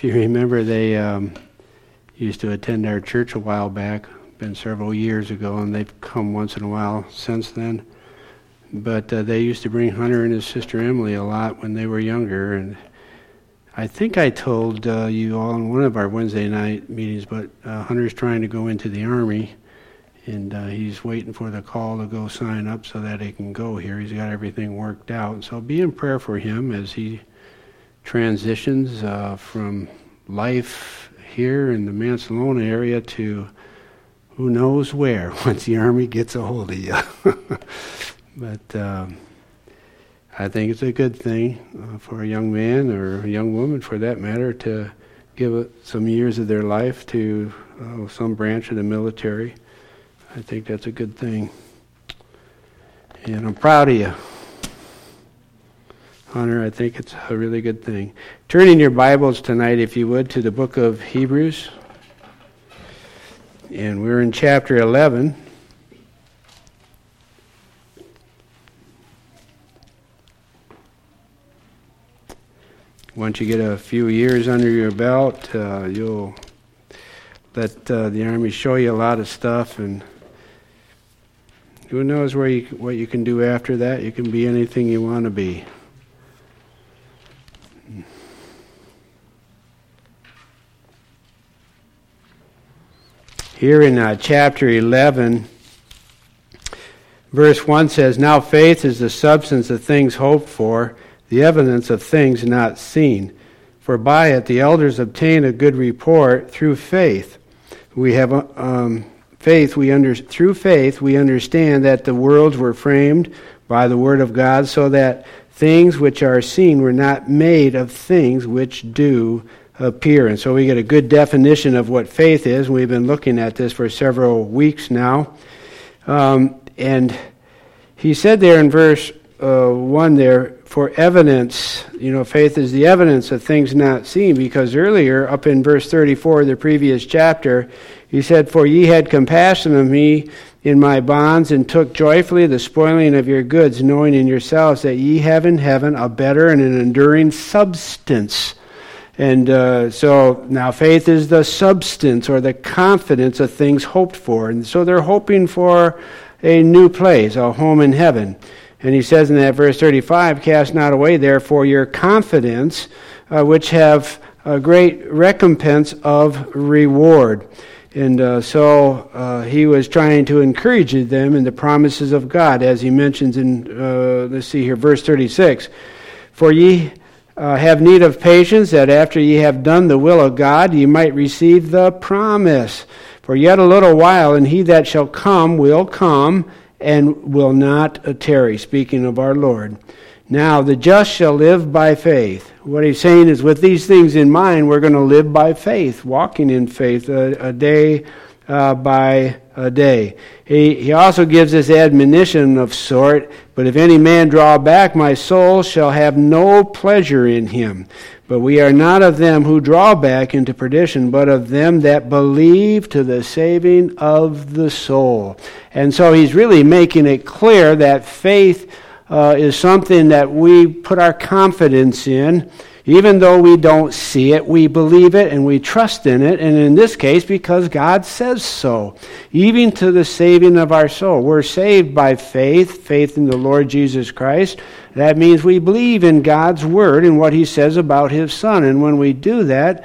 If you remember, they used to attend our church a while back, been several years ago, and they've come once in a while since then. But they used to bring Hunter and his sister Emily a lot when they were younger, and I think I told you all in one of our Wednesday night meetings, but Hunter's trying to go into the Army, and he's waiting for the call to go sign up so that he can go here. He's got everything worked out. So be in prayer for him as he transitions from life here in the Mansalona area to who knows where once the Army gets a hold of you. But I think it's a good thing for a young man or a young woman, for that matter, to give some years of their life to some branch of the military. I think that's a good thing. And I'm proud of you, Hunter. I think it's a really good thing. Turn in your Bibles tonight, if you would, to the book of Hebrews. And we're in chapter 11. Once you get a few years under your belt, you'll let the Army show you a lot of stuff, and who knows what you can do after that. You can be anything you want to be. Here in chapter 11, verse 1 says, "Now faith is the substance of things hoped for, the evidence of things not seen. For by it the elders obtained a good report. Through faith we have through faith we understand that the worlds were framed by the word of God, so that things which are seen were not made of things which do appear." And so we get a good definition of what faith is. We've been looking at this for several weeks now. And he said there in verse 1 there, for evidence, faith is the evidence of things not seen, because earlier, up in verse 34 of the previous chapter, he said, "For ye had compassion of me in my bonds, and took joyfully the spoiling of your goods, knowing in yourselves that ye have in heaven a better and an enduring substance." And so now faith is the substance or the confidence of things hoped for. And so they're hoping for a new place, a home in heaven. And he says in that verse 35, "Cast not away therefore your confidence, which have a great recompense of reward." And so he was trying to encourage them in the promises of God, as he mentions in, let's see here, verse 36. "For ye have need of patience, that after ye have done the will of God, ye might receive the promise. For yet a little while, and he that shall come will come, and will not tarry," speaking of our Lord. "Now the just shall live by faith." What he's saying is, with these things in mind, we're going to live by faith, walking in faith, a day by a day. He also gives this admonition of sort, "But if any man draw back, my soul shall have no pleasure in him. But we are not of them who draw back into perdition, but of them that believe to the saving of the soul." And so he's really making it clear that faith is something that we put our confidence in. Even though we don't see it, we believe it and we trust in it. And in this case, because God says so, even to the saving of our soul. We're saved by faith in the Lord Jesus Christ. That means we believe in God's word and what he says about his Son. And when we do that,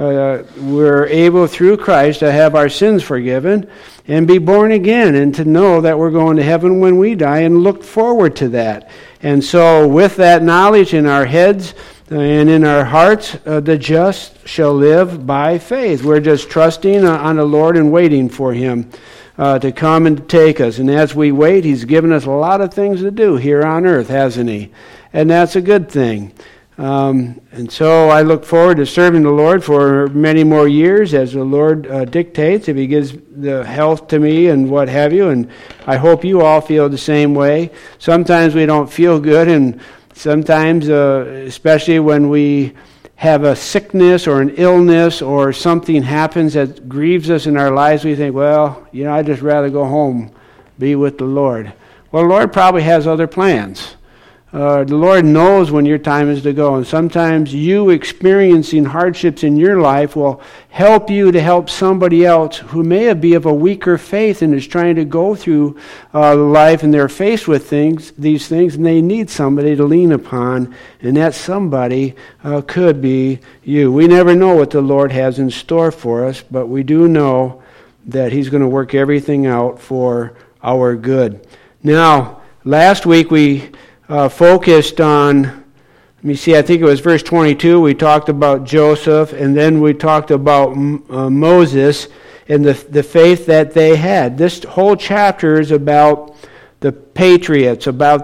we're able through Christ to have our sins forgiven and be born again, and to know that we're going to heaven when we die, and look forward to that. And so with that knowledge in our heads and in our hearts, the just shall live by faith. We're just trusting on the Lord and waiting for him to come and to take us. And as we wait, he's given us a lot of things to do here on earth, hasn't he? And that's a good thing. And so I look forward to serving the Lord for many more years as the Lord dictates, if he gives the health to me and what have you. And I hope you all feel the same way. Sometimes we don't feel good, and sometimes, especially when we have a sickness or an illness or something happens that grieves us in our lives, we think, well, I'd just rather go home, be with the Lord. Well, the Lord probably has other plans. The Lord knows when your time is to go. And sometimes you experiencing hardships in your life will help you to help somebody else who may be of a weaker faith and is trying to go through life, and they're faced with these things, and they need somebody to lean upon. And that somebody could be you. We never know what the Lord has in store for us, but we do know that He's going to work everything out for our good. Now, last week we focused on, let me see, I think it was verse 22. We talked about Joseph, and then we talked about Moses and the faith that they had. This whole chapter is about the patriots, about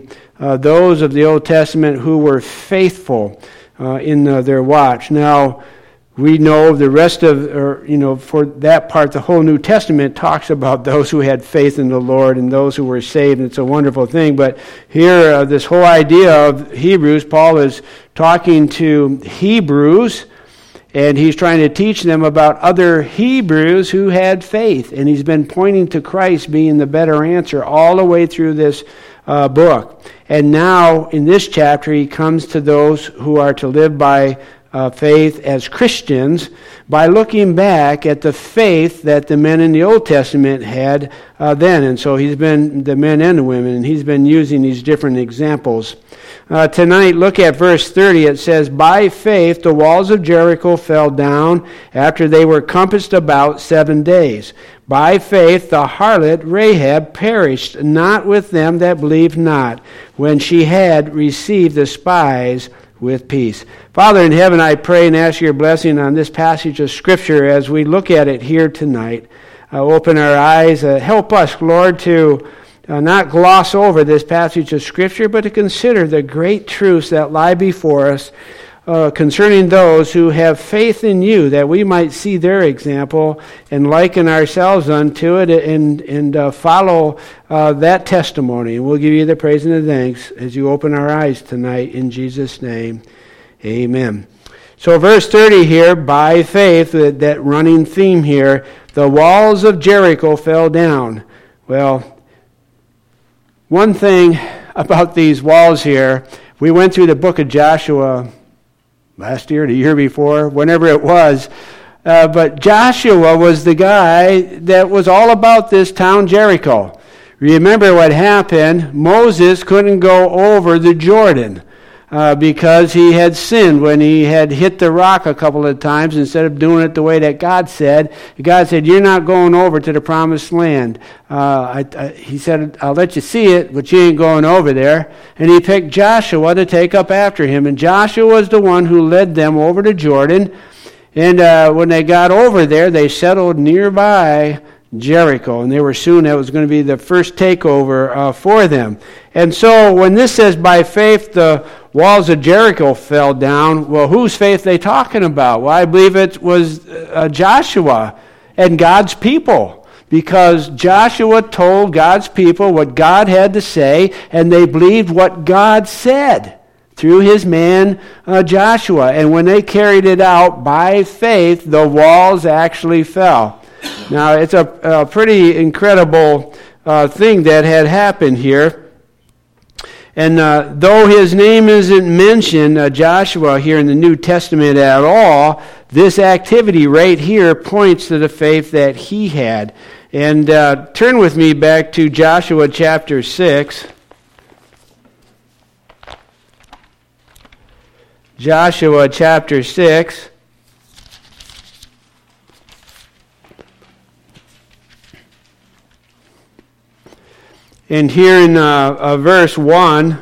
those of the Old Testament who were faithful in their watch. Now, we know the rest of, for that part, the whole New Testament talks about those who had faith in the Lord and those who were saved. It's a wonderful thing. But here, this whole idea of Hebrews, Paul is talking to Hebrews, and he's trying to teach them about other Hebrews who had faith. And he's been pointing to Christ being the better answer all the way through this book. And now, in this chapter, he comes to those who are to live by faith as Christians by looking back at the faith that the men in the Old Testament had then. And so he's been, the men and the women, and he's been using these different examples. Tonight, look at verse 30. It says, "By faith the walls of Jericho fell down after they were compassed about 7 days. By faith the harlot Rahab perished not with them that believed not, when she had received the spies with peace." Father in heaven, I pray and ask your blessing on this passage of Scripture as we look at it here tonight. Open our eyes. Help us, Lord, to not gloss over this passage of Scripture, but to consider the great truths that lie before us concerning those who have faith in you, that we might see their example and liken ourselves unto it and follow that testimony. And we'll give you the praise and the thanks as you open our eyes tonight in Jesus' name. Amen. So verse 30 here, by faith, that running theme here, the walls of Jericho fell down. Well, one thing about these walls here, we went through the book of Joshua last year, the year before, whenever it was. But Joshua was the guy that was all about this town Jericho. Remember what happened? Moses couldn't go over the Jordan because he had sinned when he had hit the rock a couple of times instead of doing it the way that God said. God said, "You're not going over to the promised land." He said, "I'll let you see it, but you ain't going over there." And he picked Joshua to take up after him. And Joshua was the one who led them over to Jordan. And when they got over there, they settled nearby Jericho. And they were soon, that was going to be the first takeover for them. And so when this says, by faith, the walls of Jericho fell down, well, whose faith are they talking about? Well, I believe it was Joshua and God's people, because Joshua told God's people what God had to say, and they believed what God said through his man Joshua. And when they carried it out by faith, the walls actually fell. Now, it's a pretty incredible thing that had happened here. And though his name isn't mentioned, Joshua, here in the New Testament at all, this activity right here points to the faith that he had. And turn with me back to Joshua chapter 6. Joshua chapter 6. And here in verse 1,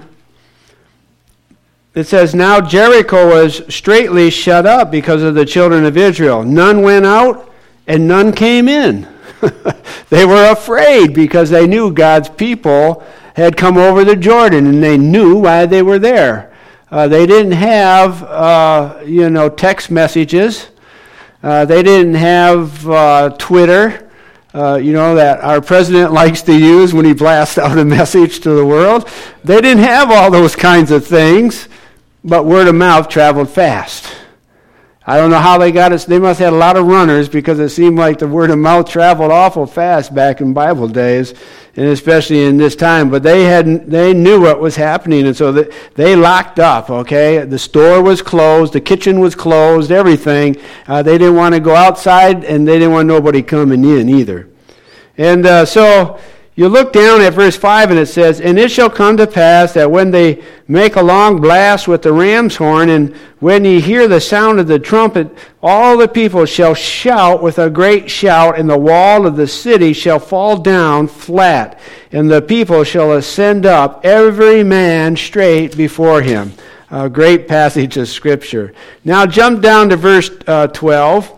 it says, "Now Jericho was straitly shut up because of the children of Israel. None went out and none came in." They were afraid because they knew God's people had come over the Jordan, and they knew why they were there. They didn't have, text messages. They didn't have Twitter. That our president likes to use when he blasts out a message to the world. They didn't have all those kinds of things, but word of mouth traveled fast. I don't know how they got it. They must have had a lot of runners because it seemed like the word of mouth traveled awful fast back in Bible days, and especially in this time. But they knew what was happening, and so they locked up, okay? The store was closed. The kitchen was closed, everything. They didn't want to go outside, and they didn't want nobody coming in either. And so you look down at verse 5, and it says, "And it shall come to pass that when they make a long blast with the ram's horn, and when ye hear the sound of the trumpet, all the people shall shout with a great shout, and the wall of the city shall fall down flat, and the people shall ascend up, every man straight before him." A great passage of Scripture. Now jump down to verse 12.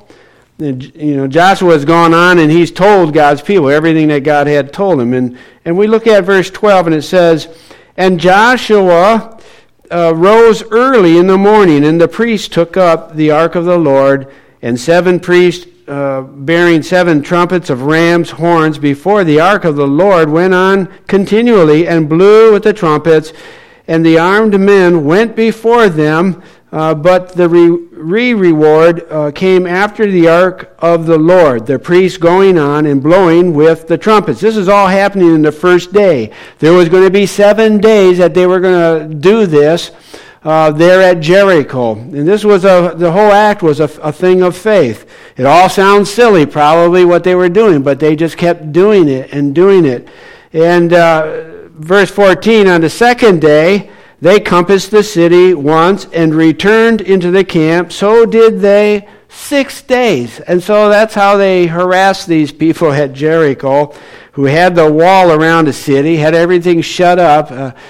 Joshua has gone on and he's told God's people everything that God had told him. And we look at verse 12 and it says, "And Joshua rose early in the morning, and the priests took up the ark of the Lord, and 7 priests bearing 7 trumpets of ram's horns before the ark of the Lord went on continually and blew with the trumpets, and the armed men went before them, but the reward came after the ark of the Lord, the priests going on and blowing with the trumpets." This is all happening in the first day. There was going to be 7 days that they were going to do this there at Jericho. And this was the whole act was a thing of faith. It all sounds silly, probably, what they were doing, but they just kept doing it and doing it. And verse 14, "On the second day, they compassed the city once and returned into the camp. So did they 6 days." And so that's how they harassed these people at Jericho, who had the wall around the city, had everything shut up.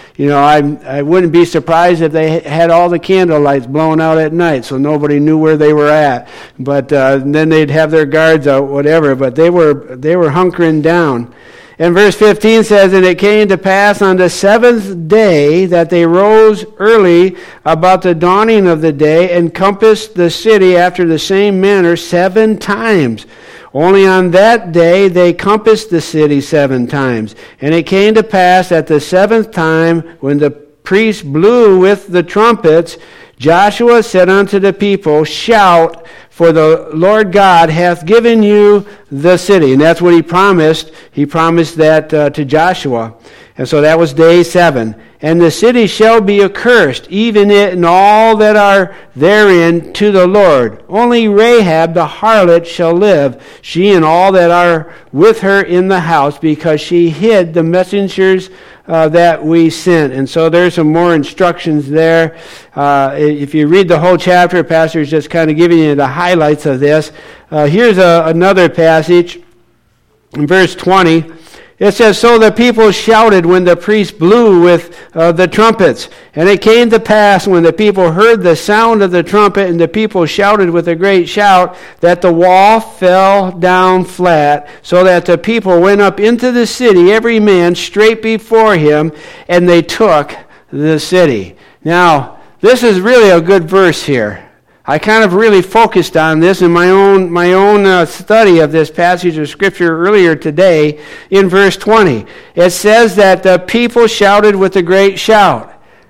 I wouldn't be surprised if they had all the candle lights blown out at night so nobody knew where they were at. But then they'd have their guards out, whatever. But they were hunkering down. And verse 15 says, "And it came to pass on the 7th day that they rose early about the dawning of the day, and compassed the city after the same manner 7 times. Only on that day they compassed the city 7 times. And it came to pass at the 7th time, when the priests blew with the trumpets, Joshua said unto the people, Shout, for the Lord God hath given you the city." And that's what he promised. He promised that to Joshua. And so that was day 7. "And the city shall be accursed, even it and all that are therein, to the Lord. Only Rahab the harlot shall live, she and all that are with her in the house, because she hid the messengers that we sent." And so there's some more instructions there. If you read the whole chapter, Pastor is just kind of giving you the highlights of this. Here's another passage in verse 20. It says, "So the people shouted when the priest blew with the trumpets. And it came to pass, when the people heard the sound of the trumpet, and the people shouted with a great shout, that the wall fell down flat, so that the people went up into the city, every man straight before him, and they took the city." Now, this is really a good verse here. I kind of really focused on this in my own study of this passage of Scripture earlier today in verse 20. It says that the people shouted with a great shout.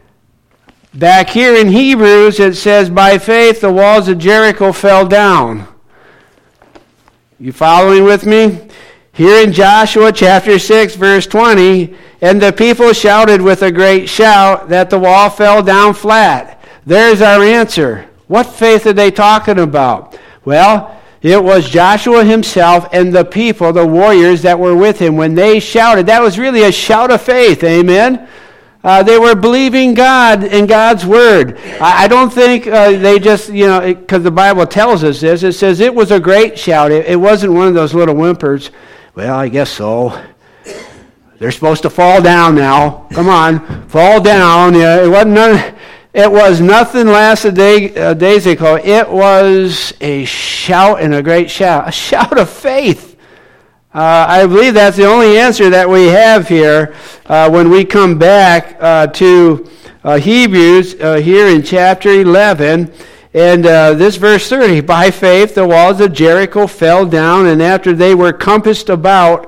Back here in Hebrews it says, "By faith the walls of Jericho fell down." You following with me? Here in Joshua chapter 6 verse 20, "And the people shouted with a great shout that the wall fell down flat." There's our answer. What faith are they talking about? Well, it was Joshua himself and the people, the warriors that were with him. When they shouted, that was really a shout of faith, amen? They were believing God and God's word. I don't think they just, because the Bible tells us this, it says it was a great shout. It wasn't one of those little whimpers. Well, I guess so. They're supposed to fall down now. Come on, fall down. It wasn't none. It was nothing less days ago. It was a shout, and a great shout. A shout of faith. I believe that's the only answer that we have here when we come back to Hebrews here in chapter 11. And this verse 30, "By faith the walls of Jericho fell down, and after they were compassed about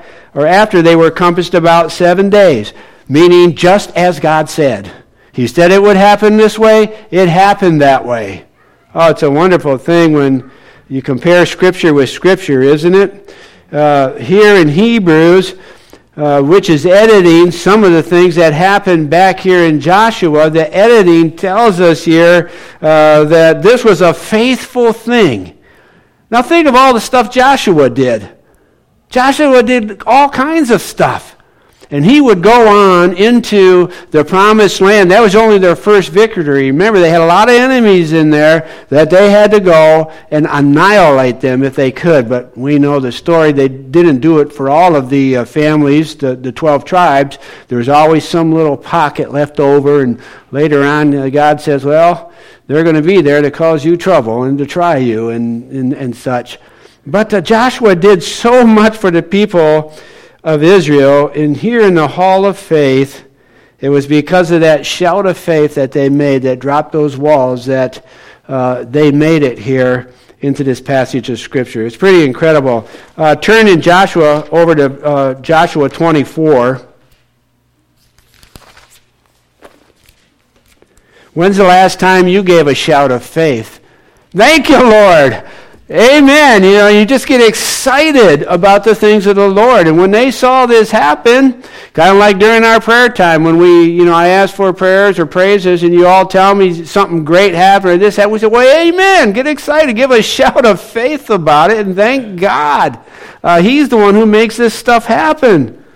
7 days." Meaning just as God said. He said it would happen this way, it happened that way. Oh, it's a wonderful thing when you compare Scripture with Scripture, isn't it? Here in Hebrews, which is editing some of the things that happened back here in Joshua, the editing tells us here that this was a faithful thing. Now think of all the stuff Joshua did. Joshua did all kinds of stuff. And he would go on into the promised land. That was only their first victory. Remember, they had a lot of enemies in there that they had to go and annihilate them if they could. But we know the story. They didn't do it for all of the families, the 12 tribes. There was always some little pocket left over. And later on, God says, well, they're going to be there to cause you trouble and to try you and such. But Joshua did so much for the people of Israel, and here in the hall of faith, it was because of that shout of faith that they made, that dropped those walls, that they made it here into this passage of Scripture. It's pretty incredible. Turn in Joshua over to Joshua 24. When's the last time you gave a shout of faith? Thank you, Lord. Amen. You just get excited about the things of the Lord. And when they saw this happen, kind of like during our prayer time, when I ask for prayers or praises and you all tell me something great happened or this, that, we say, well, amen. Get excited. Give a shout of faith about it and thank God. He's the one who makes this stuff happen.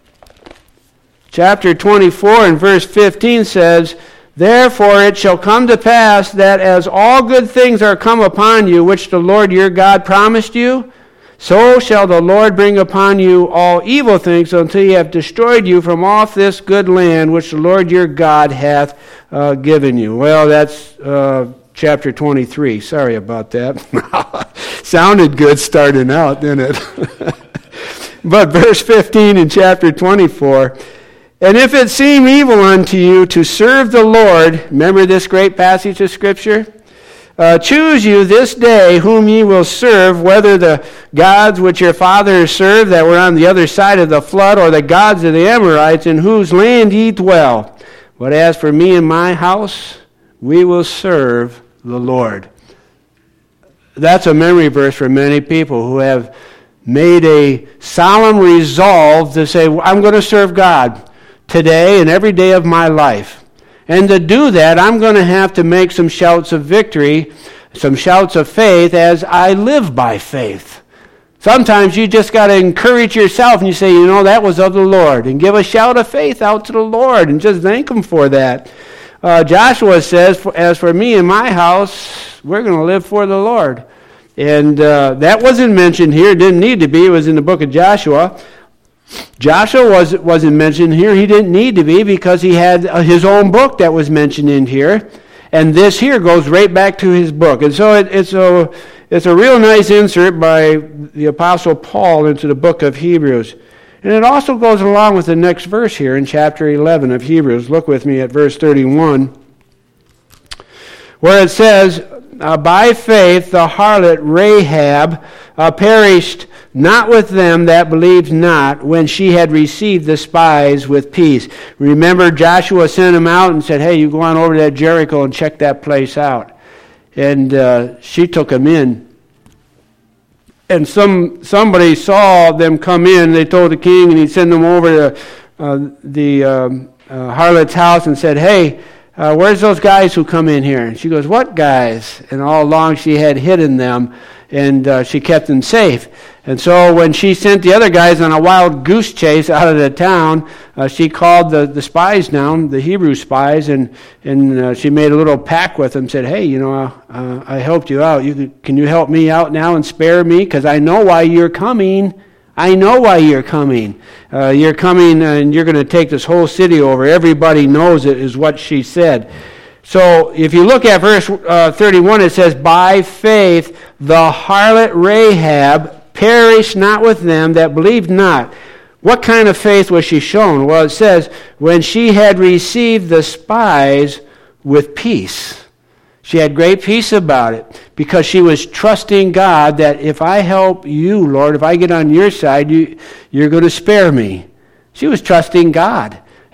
Chapter 24 and verse 15 says, therefore it shall come to pass that as all good things are come upon you, which the Lord your God promised you, so shall the Lord bring upon you all evil things until he have destroyed you from off this good land which the Lord your God hath given you. Well, that's chapter 23. Sorry about that. Sounded good starting out, didn't it? But verse 15 in chapter 24, and if it seem evil unto you to serve the Lord, remember this great passage of Scripture? Choose you this day whom ye will serve, whether the gods which your fathers served that were on the other side of the flood, or the gods of the Amorites, in whose land ye dwell. But as for me and my house, we will serve the Lord. That's a memory verse for many people who have made a solemn resolve to say, I'm going to serve God today and every day of my life. And to do that, I'm going to have to make some shouts of victory, some shouts of faith as I live by faith. Sometimes you just got to encourage yourself and you say, that was of the Lord. And give a shout of faith out to the Lord and just thank Him for that. Joshua says, as for me and my house, we're going to live for the Lord. And that wasn't mentioned here. It didn't need to be. It was in the book of Joshua. Joshua wasn't mentioned here. He didn't need to be because he had his own book that was mentioned in here. And this here goes right back to his book. And so it's a real nice insert by the Apostle Paul into the book of Hebrews. And it also goes along with the next verse here in chapter 11 of Hebrews. Look with me at verse 31, where it says, by faith the harlot Rahab perished not with them that believed not, when she had received the spies with peace. Remember, Joshua sent them out and said, hey, you go on over to Jericho and check that place out. And she took them in. And somebody saw them come in. They told the king, and he sent them over to the harlot's house and said, hey, where's those guys who come in here? And she goes, what guys? And all along she had hidden them, and she kept them safe. And so when she sent the other guys on a wild goose chase out of the town, she called the spies down, the Hebrew spies, and she made a little pact with them, said, hey, I helped you out. Can you help me out now and spare me? Because I know why you're coming. I know why you're coming. You're coming and you're going to take this whole city over. Everybody knows it, is what she said. So if you look at verse 31, it says, by faith the harlot Rahab perished not with them that believed not. What kind of faith was she shown? Well, it says, when she had received the spies with peace. She had great peace about it because she was trusting God that if I help you, Lord, if I get on your side, you're going to spare me. She was trusting God.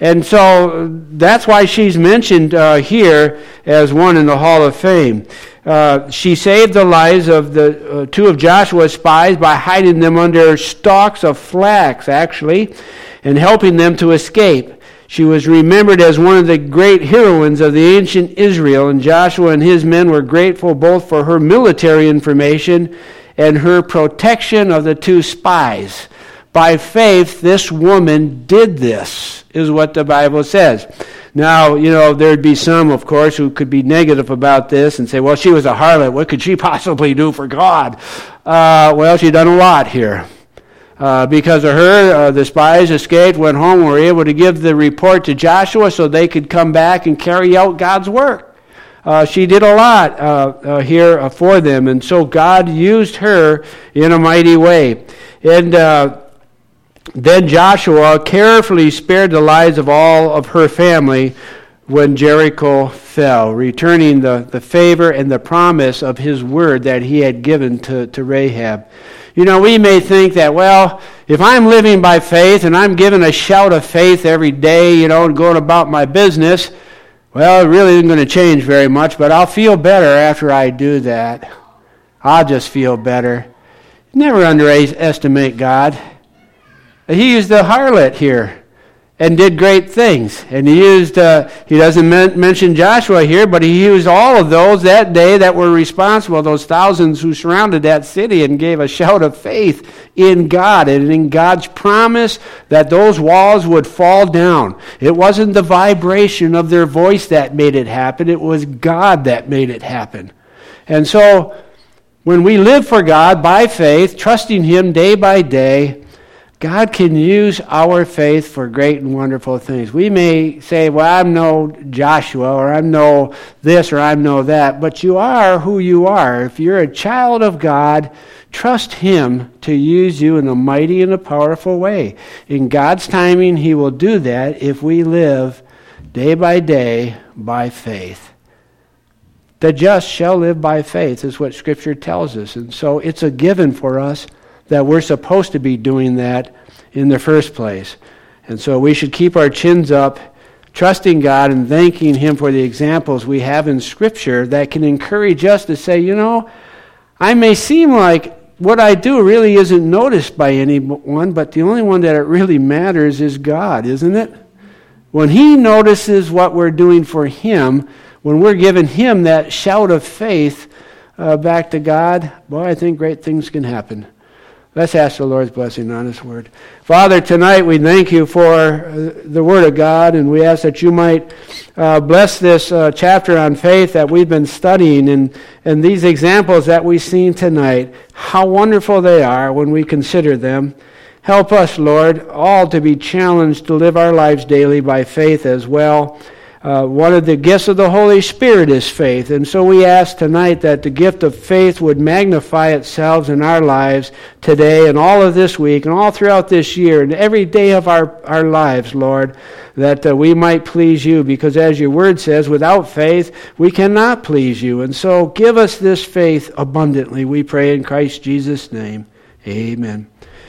And so that's why she's mentioned here as one in the Hall of Fame. She saved the lives of the two of Joshua's spies by hiding them under stalks of flax, actually, and helping them to escape. She was remembered as one of the great heroines of the ancient Israel, and Joshua and his men were grateful both for her military information and her protection of the two spies. By faith, this woman did this, is what the Bible says. Now, there'd be some, of course, who could be negative about this and say, well, she was a harlot. What could she possibly do for God? Well, she done a lot here. Because of her, the spies escaped, went home, and were able to give the report to Joshua so they could come back and carry out God's work. She did a lot here for them, and so God used her in a mighty way. And then Joshua carefully spared the lives of all of her family when Jericho fell, returning the favor and the promise of his word that he had given to Rahab. We may think that, well, if I'm living by faith and I'm giving a shout of faith every day, and going about my business, well, it really isn't going to change very much, but I'll feel better after I do that. I'll just feel better. Never underestimate God. He used the harlot here and did great things. And he doesn't mention Joshua here, but he used all of those that day that were responsible, those thousands who surrounded that city, and gave a shout of faith in God and in God's promise that those walls would fall down. It wasn't the vibration of their voice that made it happen. It was God that made it happen. And so when we live for God by faith, trusting Him day by day, God can use our faith for great and wonderful things. We may say, well, I'm no Joshua, or I'm no this, or I'm no that, but you are who you are. If you're a child of God, trust Him to use you in a mighty and a powerful way. In God's timing, He will do that if we live day by day by faith. The just shall live by faith is what Scripture tells us. And so it's a given for us that we're supposed to be doing that in the first place. And so we should keep our chins up, trusting God and thanking Him for the examples we have in Scripture that can encourage us to say, I may seem like what I do really isn't noticed by anyone, but the only one that it really matters is God, isn't it? When He notices what we're doing for Him, when we're giving Him that shout of faith back to God, boy, I think great things can happen. Let's ask the Lord's blessing on His Word. Father, tonight we thank You for the Word of God, and we ask that You might bless this chapter on faith that we've been studying, and these examples that we've seen tonight, how wonderful they are when we consider them. Help us, Lord, all to be challenged to live our lives daily by faith as well. One of the gifts of the Holy Spirit is faith. And so we ask tonight that the gift of faith would magnify itself in our lives today and all of this week and all throughout this year and every day of our lives, Lord, that we might please You. Because as Your Word says, without faith we cannot please You. And so give us this faith abundantly, we pray in Christ Jesus' name. Amen.